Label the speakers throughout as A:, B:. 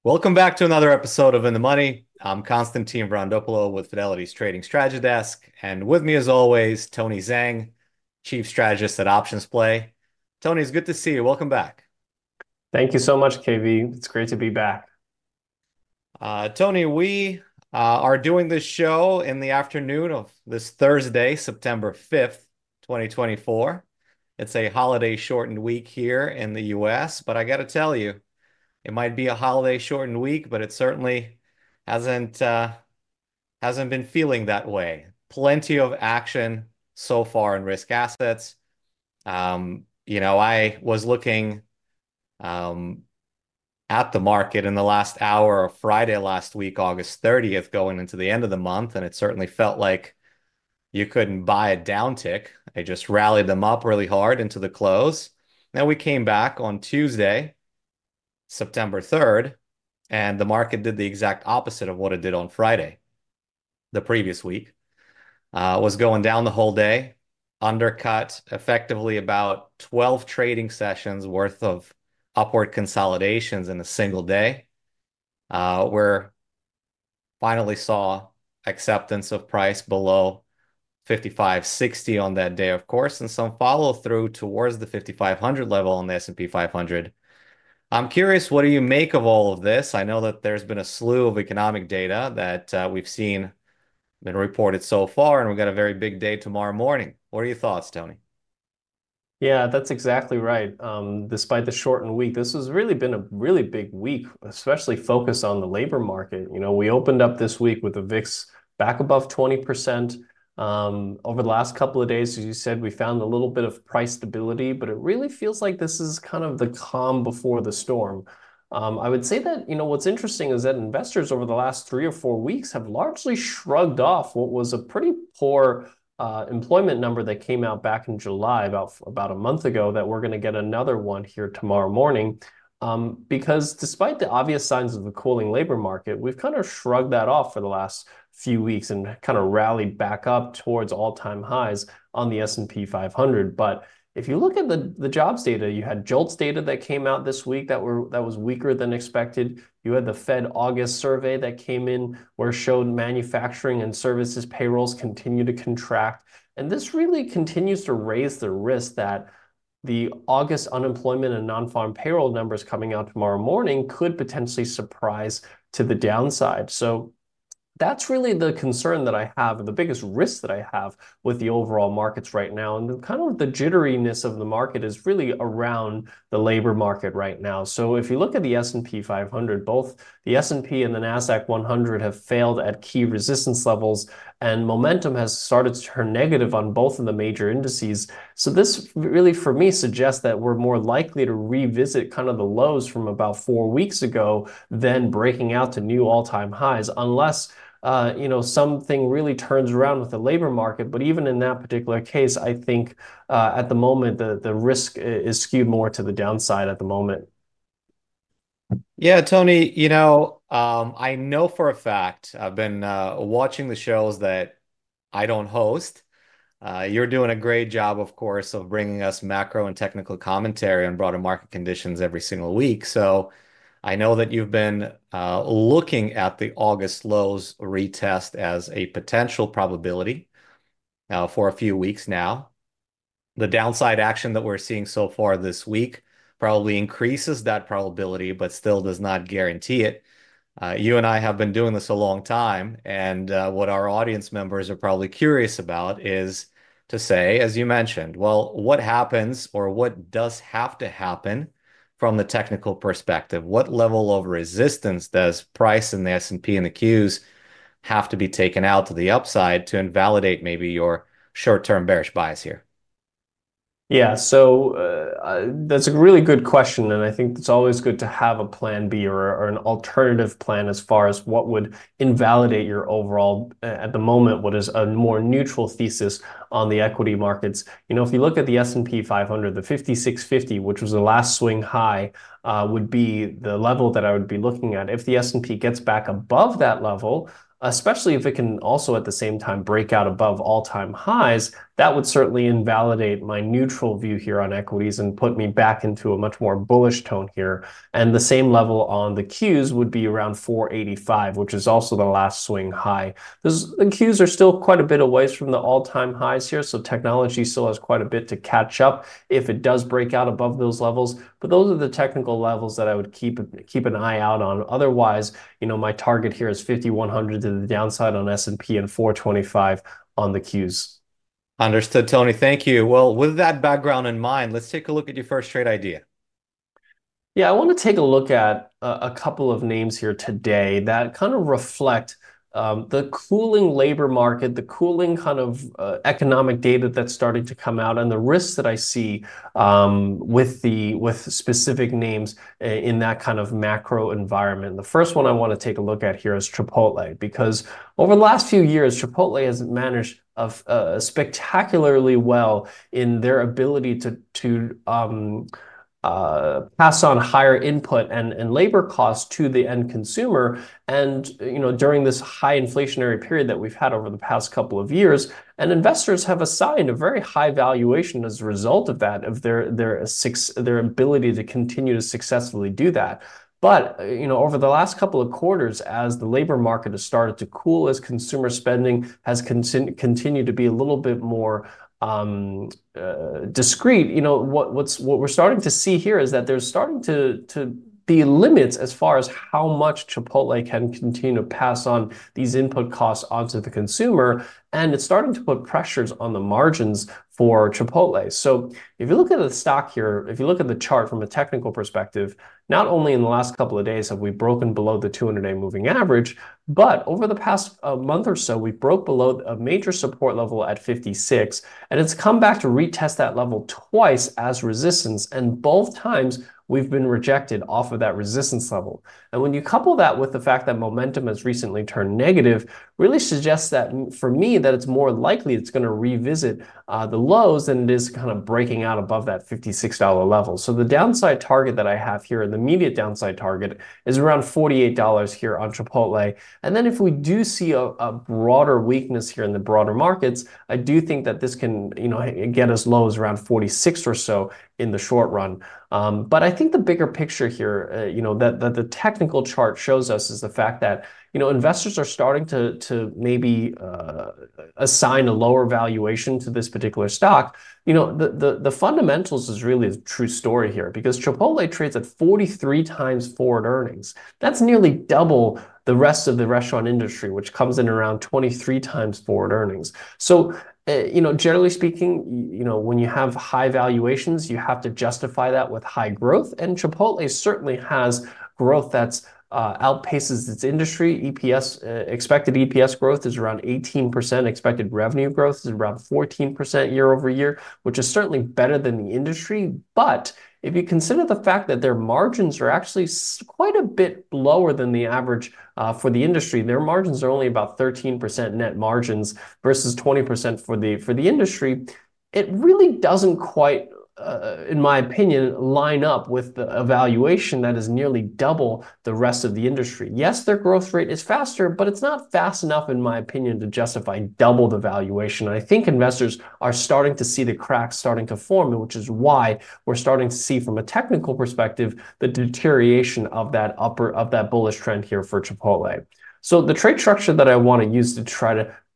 A: Welcome back to another episode of In the Money. I'm Konstantin Vrondopoulos with Fidelity's Trading Strategy Desk, and with me, as always, Tony Zhang, Chief Strategist at Options Play. Tony, it's good to see you. Welcome back.
B: Thank you so much, KV. It's great to be back.
A: Tony, we are doing this show in the afternoon of this Thursday, September 5th, 2024. It's a holiday shortened week here in the US, but I got to tell you, it might be a holiday shortened week, but it certainly hasn't hasn't been feeling that way. Plenty of action so far in risk assets. I was looking um, at the market in the last hour of Friday last week, August 30th, going into the end of the month, and it certainly felt like you couldn't buy a downtick. They just rallied them up really hard into the close. Then we came back on Tuesday, September 3rd, and the market did the exact opposite of what it did on Friday, the previous week. Was going down the whole day, undercut effectively about 12 trading sessions worth of upward consolidations in a single day, where finally saw acceptance of price below 55.60 on that day, of course, and some follow through towards the 5,500 level on the S&P 500. I'm curious, what do you make of all of this? I know that there's been a slew of economic data that we've seen been reported so far, and we've got a very big day tomorrow morning. What are your thoughts, Tony?
B: Yeah, that's exactly right. Despite the shortened week, this has really been a really big week, especially focused on the labor market. We opened up this week with the VIX back above 20%. Over the last couple of days, as you said, we found a little bit of price stability, but it really feels like this is kind of the calm before the storm. I would say that, what's interesting is that investors over the last 3 or 4 weeks have largely shrugged off what was a pretty poor employment number that came out back in July, about a month ago, that we're going to get another one here tomorrow morning. Because despite the obvious signs of the cooling labor market, we've kind of shrugged that off for the last few weeks and kind of rallied back up towards all-time highs on the S&P 500. But if you look at the jobs data, you had JOLTS data that came out this week that was weaker than expected. You had the Fed August survey that came in where it showed manufacturing and services payrolls continue to contract. And this really continues to raise the risk that the August unemployment and non-farm payroll numbers coming out tomorrow morning could potentially surprise to the downside. So that's really the concern that I have, and the biggest risk that I have with the overall markets right now. And kind of the jitteriness of the market is really around the labor market right now. So if you look at the S&P 500, both the S&P and the NASDAQ 100 have failed at key resistance levels, and momentum has started to turn negative on both of the major indices. So this really, for me, suggests that we're more likely to revisit kind of the lows from about 4 weeks ago than breaking out to new all-time highs, unless something really turns around with the labor market. But even in that particular case, I think at the moment, the risk is skewed more to the downside at the moment.
A: Yeah, Tony, I know for a fact I've been watching the shows that I don't host. You're doing a great job, of course, of bringing us macro and technical commentary on broader market conditions every single week. So I know that you've been looking at the August lows retest as a potential probability for a few weeks now. The downside action that we're seeing so far this week probably increases that probability, but still does not guarantee it. You and I have been doing this a long time, and what our audience members are probably curious about is to say, as you mentioned, well, what happens or what does have to happen from the technical perspective? What level of resistance does price in the S&P and the Qs have to be taken out to the upside to invalidate maybe your short-term bearish bias here?
B: Yeah, so that's a really good question, and I think it's always good to have a plan B or an alternative plan as far as what would invalidate your overall, at the moment, what is a more neutral thesis on the equity markets. If you look at the S&P 500, the 5650, which was the last swing high, would be the level that I would be looking at. If the S&P gets back above that level, especially if it can also at the same time break out above all-time highs, that would certainly invalidate my neutral view here on equities and put me back into a much more bullish tone here. And the same level on the Qs would be around 485, which is also the last swing high. The Qs are still quite a bit away from the all-time highs here, so technology still has quite a bit to catch up if it does break out above those levels. But those are the technical levels that I would keep an eye out on. Otherwise, my target here is 5,100 to the downside on S&P and 425 on the Qs.
A: Understood, Tony. Thank you. Well, with that background in mind, let's take a look at your first trade idea.
B: Yeah, I want to take a look at a couple of names here today that kind of reflect the cooling labor market, the cooling kind of economic data that's starting to come out, and the risks that I see with specific names in that kind of macro environment. The first one I want to take a look at here is Chipotle, because over the last few years, Chipotle has managed spectacularly well in their ability to pass on higher input and labor costs to the end consumer. And during this high inflationary period that we've had over the past couple of years, and investors have assigned a very high valuation as a result of that, of their ability to continue to successfully do that. But over the last couple of quarters, as the labor market has started to cool, as consumer spending has continued to be a little bit more discrete, what we're starting to see here is that there's starting to be limits as far as how much Chipotle can continue to pass on these input costs onto the consumer, and it's starting to put pressures on the margins for Chipotle. So if you look at the stock here, if you look at the chart from a technical perspective, not only in the last couple of days have we broken below the 200-day moving average, but over the past month or so, we broke below a major support level at 56, and it's come back to retest that level twice as resistance, and both times we've been rejected off of that resistance level. And when you couple that with the fact that momentum has recently turned negative, really suggests that for me that it's more likely it's going to revisit the lows than it is kind of breaking out above that $56 level. So the downside target that I have here, the immediate downside target, is around $48 here on Chipotle. And then if we do see a broader weakness here in the broader markets, I do think that this can get as low as around 46 or so in the short run. But I think the bigger picture here, that the technical chart shows us is the fact that investors are starting to maybe assign a lower valuation to this particular stock. The fundamentals is really a true story here, because Chipotle trades at 43 times forward earnings. That's nearly double the rest of the restaurant industry, which comes in around 23 times forward earnings. So generally speaking, when you have high valuations, you have to justify that with high growth. And Chipotle certainly has growth that's outpaces its industry. Expected EPS growth is around 18%. Expected revenue growth is around 14% year over year, which is certainly better than the industry. But if you consider the fact that their margins are actually quite a bit lower than the average for the industry, their margins are only about 13% net margins versus 20% for the industry. It really doesn't quite, in my opinion, line up with the evaluation that is nearly double the rest of the industry. Yes, their growth rate is faster, but it's not fast enough, in my opinion, to justify double the valuation. And I think investors are starting to see the cracks starting to form, which is why we're starting to see, from a technical perspective, the deterioration of that bullish trend here for Chipotle. So the trade structure that I want to use to try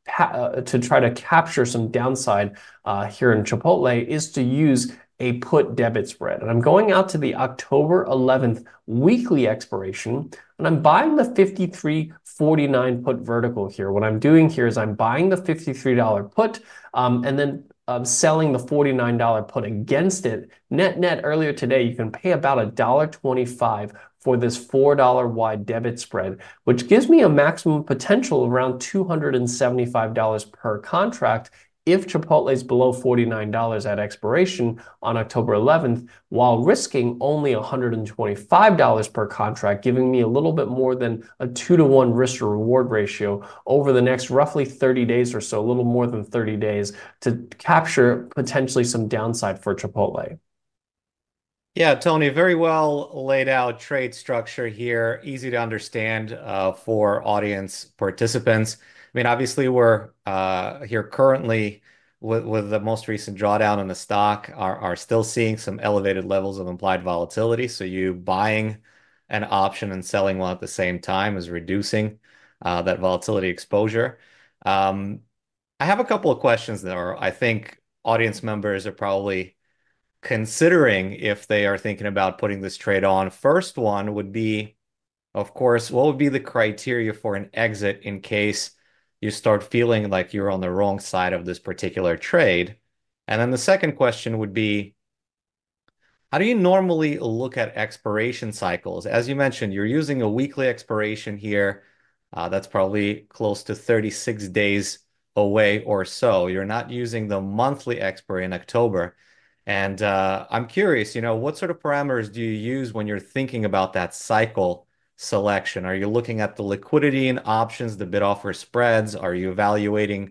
B: to capture some downside here in Chipotle is to use a put debit spread. And I'm going out to the October 11th weekly expiration, and I'm buying the 53.49 put vertical here. What I'm doing here is I'm buying the $53 put and then selling the $49 put against it. Net earlier today, you can pay about $1.25 for this $4 wide debit spread, which gives me a maximum potential around $275 per contract if Chipotle is below $49 at expiration on October 11th, while risking only $125 per contract, giving me a little bit more than a 2-to-1 risk to reward ratio over the next roughly 30 days or so, a little more than 30 days, to capture potentially some downside for Chipotle.
A: Yeah, Tony, very well laid out trade structure here, easy to understand for audience participants. I mean, obviously, we're here currently with the most recent drawdown in the stock are still seeing some elevated levels of implied volatility. So you buying an option and selling one at the same time is reducing that volatility exposure. Um, I have a couple of questions there. I think audience members are probably considering if they are thinking about putting this trade on. First one would be, of course, what would be the criteria for an exit in case you start feeling like you're on the wrong side of this particular trade? And then the second question would be, how do you normally look at expiration cycles? As you mentioned, you're using a weekly expiration here. That's probably close to 36 days away or so. You're not using the monthly expiry in October. And I'm curious, what sort of parameters do you use when you're thinking about that cycle selection? Are you looking at the liquidity in options, the bid-offer spreads? Are you evaluating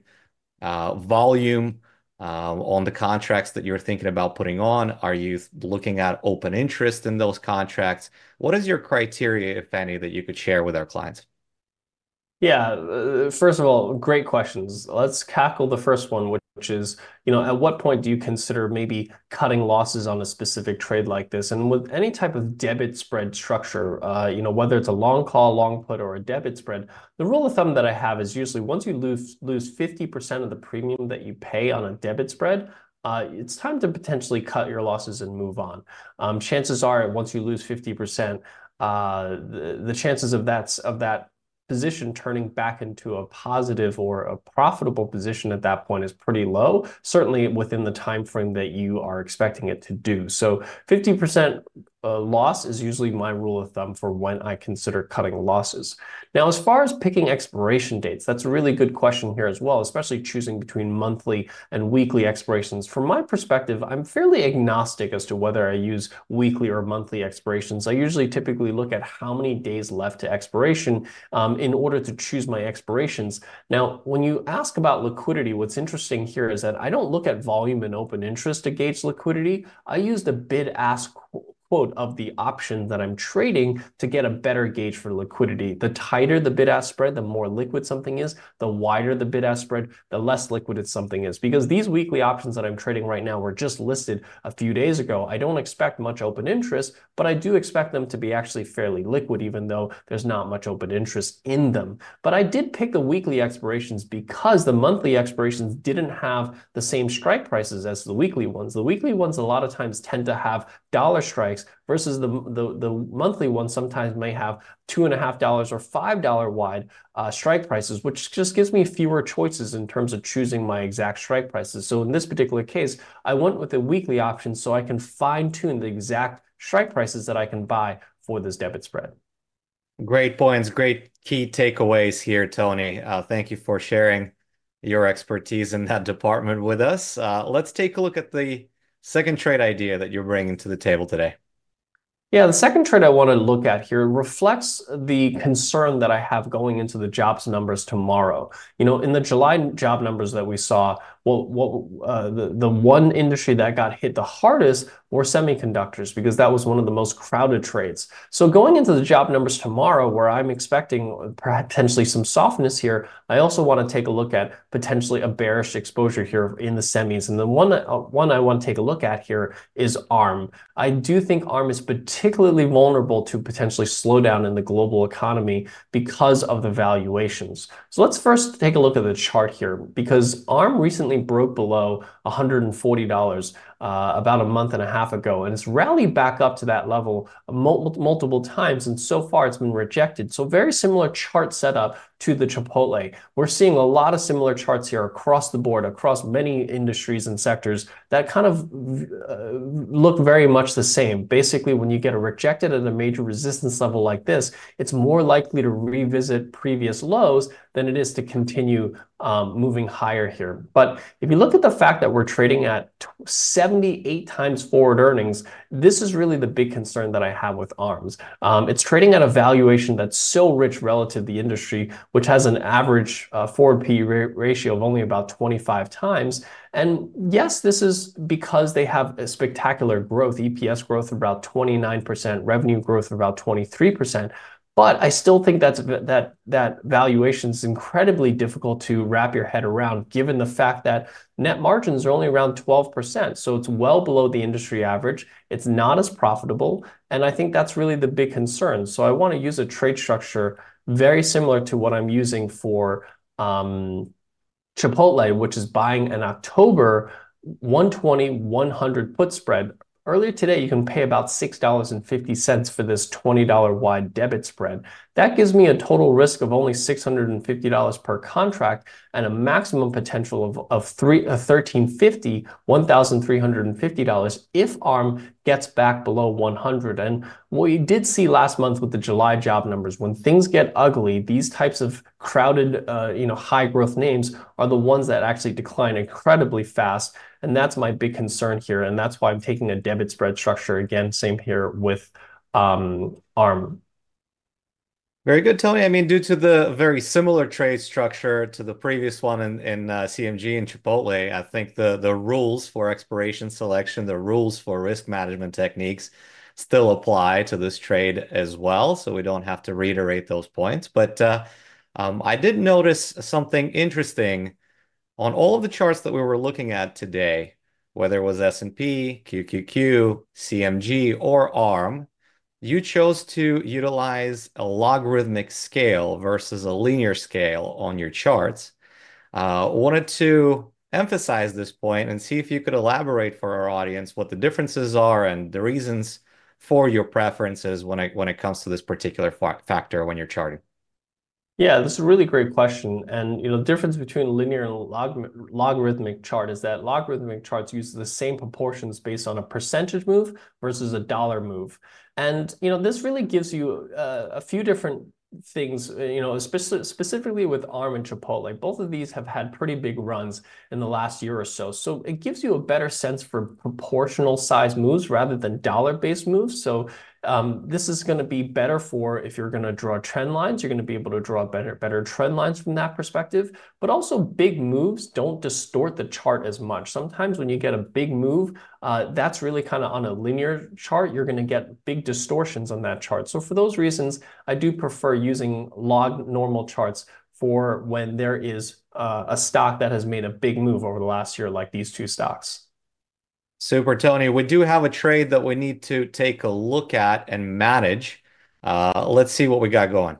A: volume on the contracts that you're thinking about putting on? Are you looking at open interest in those contracts? What is your criteria, if any, that you could share with our clients?
B: Yeah, first of all, great questions. Let's tackle the first one, which is, at what point do you consider maybe cutting losses on a specific trade like this? And with any type of debit spread structure, whether it's a long call, long put, or a debit spread, the rule of thumb that I have is usually once you lose 50% of the premium that you pay on a debit spread, it's time to potentially cut your losses and move on. Chances are, once you lose 50%, the chances of that position turning back into a positive or a profitable position at that point is pretty low, certainly within the time frame that you are expecting it to do. So 50% loss is usually my rule of thumb for when I consider cutting losses. Now, as far as picking expiration dates, that's a really good question here as well, especially choosing between monthly and weekly expirations. From my perspective, I'm fairly agnostic as to whether I use weekly or monthly expirations. I usually typically look at how many days left to expiration in order to choose my expirations. Now, when you ask about liquidity, what's interesting here is that I don't look at volume and open interest to gauge liquidity. I use the bid-ask quote of the option that I'm trading to get a better gauge for liquidity. The tighter the bid-ask spread, the more liquid something is. The wider the bid-ask spread, the less liquid something is. Because these weekly options that I'm trading right now were just listed a few days ago. I don't expect much open interest, but I do expect them to be actually fairly liquid, even though there's not much open interest in them. But I did pick the weekly expirations because the monthly expirations didn't have the same strike prices as the weekly ones. The weekly ones a lot of times tend to have dollar strikes versus the monthly ones sometimes may have $2.50 or $5 wide strike prices, which just gives me fewer choices in terms of choosing my exact strike prices. So in this particular case, I went with the weekly option so I can fine tune the exact strike prices that I can buy for this debit spread.
A: Great points, great key takeaways here, Tony. Thank you for sharing your expertise in that department with us. Let's take a look at the second trade idea that you're bringing to the table today.
B: Yeah, the second trend I want to look at here reflects the concern that I have going into the jobs numbers tomorrow. In the July job numbers that we saw, the one industry that got hit the hardest were semiconductors because that was one of the most crowded trades. So going into the job numbers tomorrow, where I'm expecting potentially some softness here, I also want to take a look at potentially a bearish exposure here in the semis. And the one I want to take a look at here is ARM. I do think ARM is particularly vulnerable to potentially slow down in the global economy because of the valuations. So let's first take a look at the chart here because ARM recently broke below $140 about a month and a half ago, and it's rallied back up to that level multiple times, and so far it's been rejected. So very similar chart setup to the Chipotle. We're seeing a lot of similar charts here across the board, across many industries and sectors that kind of look very much the same. Basically, when you get rejected at a major resistance level like this, it's more likely to revisit previous lows than it is to continue moving higher here. But if you look at the fact that we're trading at 78 times forward earnings, this is really the big concern that I have with ARMS. It's trading at a valuation that's so rich relative to the industry, which has an average forward PE ratio of only about 25 times. And yes, this is because they have a spectacular growth, EPS growth of about 29%, revenue growth of about 23%. But I still think that valuation is incredibly difficult to wrap your head around, given the fact that net margins are only around 12%. So it's well below the industry average. It's not as profitable. And I think that's really the big concern. So I want to use a trade structure very similar to what I'm using for Chipotle, which is buying an October 120, 100 put spread. Earlier today, you can pay about $6.50 for this $20 wide debit spread. That gives me a total risk of only $650 per contract and a maximum potential of 1350, $1,350 if ARM gets back below 100. And what we did see last month with the July job numbers, when things get ugly, these types of crowded, high growth names are the ones that actually decline incredibly fast. And that's my big concern here. And that's why I'm taking a debit spread structure. Again, same here with ARM.
A: Very good, Tony. I mean, due to the very similar trade structure to the previous one in CMG and Chipotle, I think the rules for expiration selection, the rules for risk management techniques still apply to this trade as well. So we don't have to reiterate those points. But I did notice something interesting on all of the charts that we were looking at today, whether it was S&P, QQQ, CMG, or ARM. You chose to utilize a logarithmic scale versus a linear scale on your charts. Wanted to emphasize this point and see if you could elaborate for our audience what the differences are and the reasons for your preferences when it comes to this particular factor when you're charting.
B: Yeah, this is a really great question. And the difference between linear and logarithmic chart is that logarithmic charts use the same proportions based on a percentage move versus a dollar move. And this really gives you a few different things, specifically with ARM and Chipotle. Both of these have had pretty big runs in the last year or so. So it gives you a better sense for proportional size moves rather than dollar-based moves. So this is going to be better for if you're going to draw trend lines, you're going to be able to draw better trend lines from that perspective. But also big moves don't distort the chart as much. Sometimes when you get a big move, that's really kind of on a linear chart, you're going to get big distortions on that chart. So for those reasons, I do prefer using log normal charts for when there is a stock that has made a big move over the last year, like these two stocks.
A: Super, Tony. We do have a trade that we need to take a look at and manage. Let's see what we got going.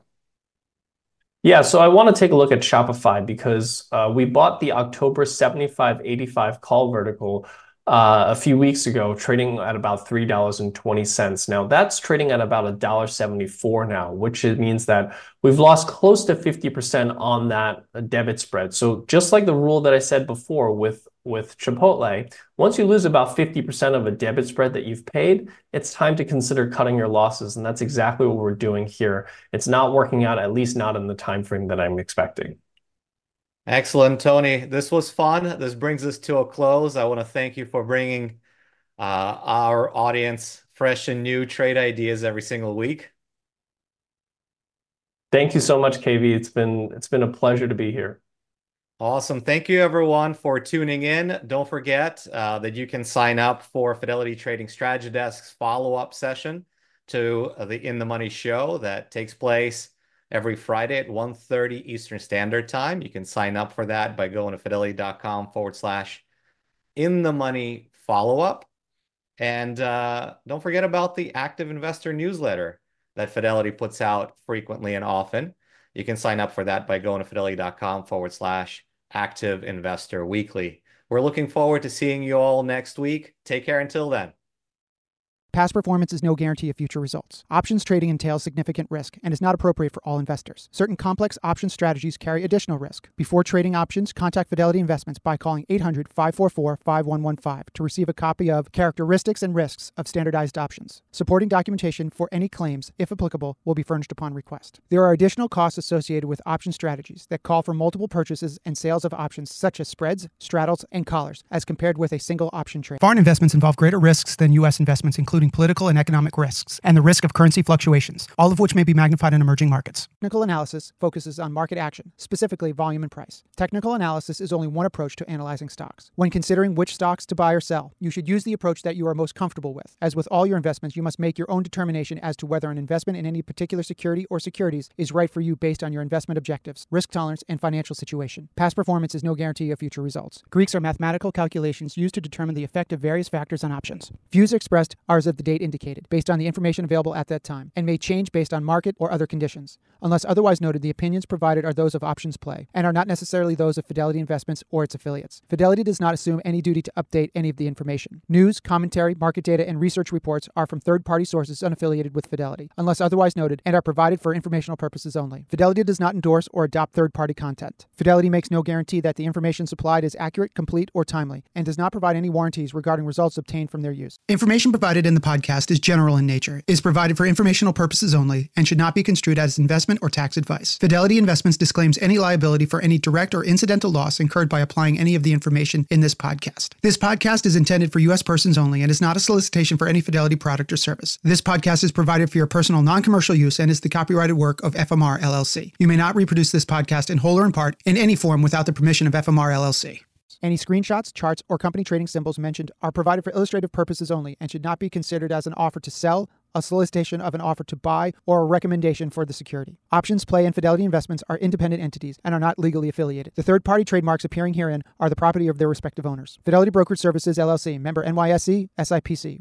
B: Yeah, so I want to take a look at Shopify because we bought the October 75.85 call vertical a few weeks ago, trading at about $3.20. Now that's trading at about $1.74 now, which means that we've lost close to 50% on that debit spread. So just like the rule that I said before with Chipotle, once you lose about 50% of a debit spread that you've paid, it's time to consider cutting your losses. And that's exactly what we're doing here. It's not working out, at least not in the time frame that I'm expecting.
A: Excellent, Tony. This was fun. This brings us to a close. I want to thank you for bringing our audience fresh and new trade ideas every single week.
B: Thank you so much, KV. It's been a pleasure to be here.
A: Awesome. Thank you, everyone, for tuning in. Don't forget that you can sign up for Fidelity Trading Strategy Desk's follow-up session to the In the Money show that takes place every Friday at 1:30 Eastern Standard Time. You can sign up for that by going to fidelity.com/in the money follow-up. And don't forget about the Active Investor newsletter that Fidelity puts out frequently and often. You can sign up for that by going to fidelity.com/active investor weekly. We're looking forward to seeing you all next week. Take care until then.
C: Past performance is no guarantee of future results. Options trading entails significant risk and is not appropriate for all investors. Certain complex option strategies carry additional risk. Before trading options, contact Fidelity Investments by calling 800-544-5115 to receive a copy of Characteristics and Risks of Standardized Options. Supporting documentation for any claims, if applicable, will be furnished upon request. There are additional costs associated with option strategies that call for multiple purchases and sales of options such as spreads, straddles, and collars, as compared with a single option trade. Foreign investments involve greater risks than U.S. investments, including including political and economic risks, and the risk of currency fluctuations, all of which may be magnified in emerging markets. Technical analysis focuses on market action, specifically volume and price. Technical analysis is only one approach to analyzing stocks. When considering which stocks to buy or sell, you should use the approach that you are most comfortable with. As with all your investments, you must make your own determination as to whether an investment in any particular security or securities is right for you based on your investment objectives, risk tolerance, and financial situation. Past performance is no guarantee of future results. Greeks are mathematical calculations used to determine the effect of various factors on options. Views expressed are as of the date indicated, based on the information available at that time, and may change based on market or other conditions. Unless otherwise noted, the opinions provided are those of Options Play, and are not necessarily those of Fidelity Investments or its affiliates. Fidelity does not assume any duty to update any of the information. News, commentary, market data, and research reports are from third-party sources unaffiliated with Fidelity, unless otherwise noted, and are provided for informational purposes only. Fidelity does not endorse or adopt third-party content. Fidelity makes no guarantee that the information supplied is accurate, complete, or timely, and does not provide any warranties regarding results obtained from their use. Information provided in the podcast is general in nature, is provided for informational purposes only, and should not be construed as investment or tax advice. Fidelity Investments disclaims any liability for any direct or incidental loss incurred by applying any of the information in this podcast. This podcast is intended for U.S. persons only and is not a solicitation for any Fidelity product or service. This podcast is provided for your personal non-commercial use and is the copyrighted work of FMR LLC. You may not reproduce this podcast in whole or in part in any form without the permission of FMR LLC. Any screenshots, charts, or company trading symbols mentioned are provided for illustrative purposes only and should not be considered as an offer to sell, a solicitation of an offer to buy, or a recommendation for the security. Options Play and Fidelity Investments are independent entities and are not legally affiliated. The third-party trademarks appearing herein are the property of their respective owners. Fidelity Brokerage Services, LLC, member NYSE, SIPC.